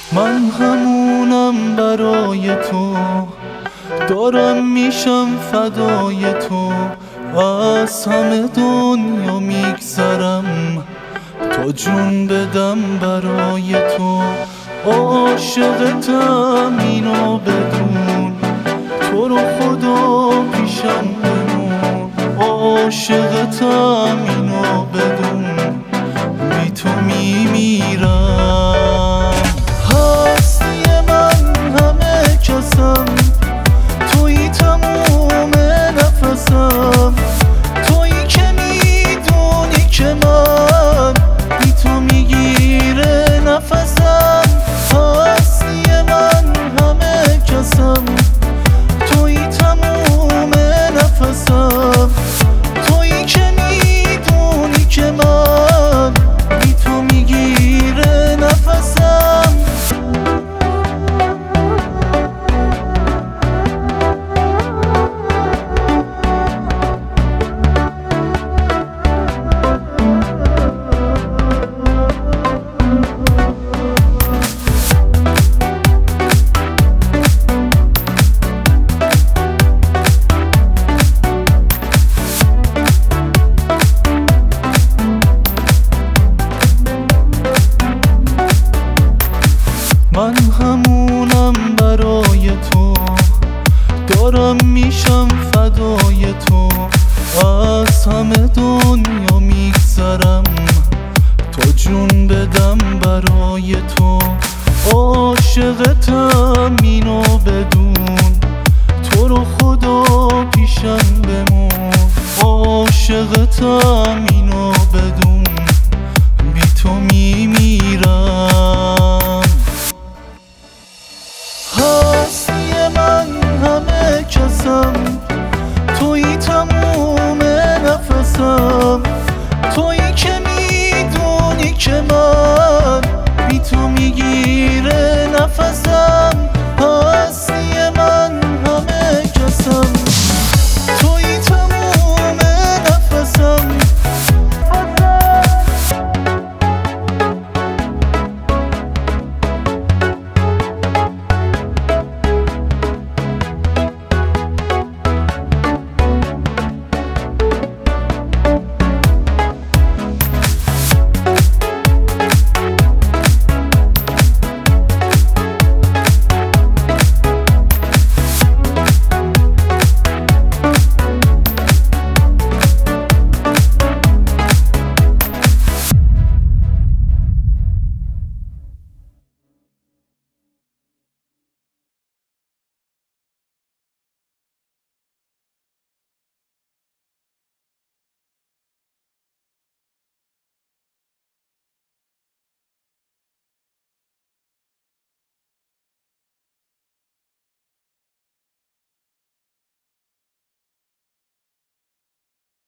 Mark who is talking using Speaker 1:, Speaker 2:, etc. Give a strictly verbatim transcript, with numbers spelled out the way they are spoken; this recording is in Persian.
Speaker 1: من همونم برای تو، دارم میشم فدای تو، از همه دنیا میگذرم تا جون بدم برای تو. عاشقتم اینو بدون، تو رو خدا پیشم بمون. عاشقتم اینو بدون، بی تو میمیرم. هستی من همه کسم، تویی تموم نفسم، تویی که میدونی که من بی تو میگیره نفسم. هستی من همه کسم، تویی تموم نفسم، تویی که میدونی که من بی تو میگیره نفسم. من همونم برای تو، دارم میشم فدای تو، از همه دنیا میگذرم تا جون بدم برای تو. عاشقتم اینو بدون، تو رو خدا پیشم بمون. عاشقتم اینو بدون، بی تو میمیرم. هستی من همه کسم، تویی تموم نفسم، تویی که میدونی که من بی تو میگیره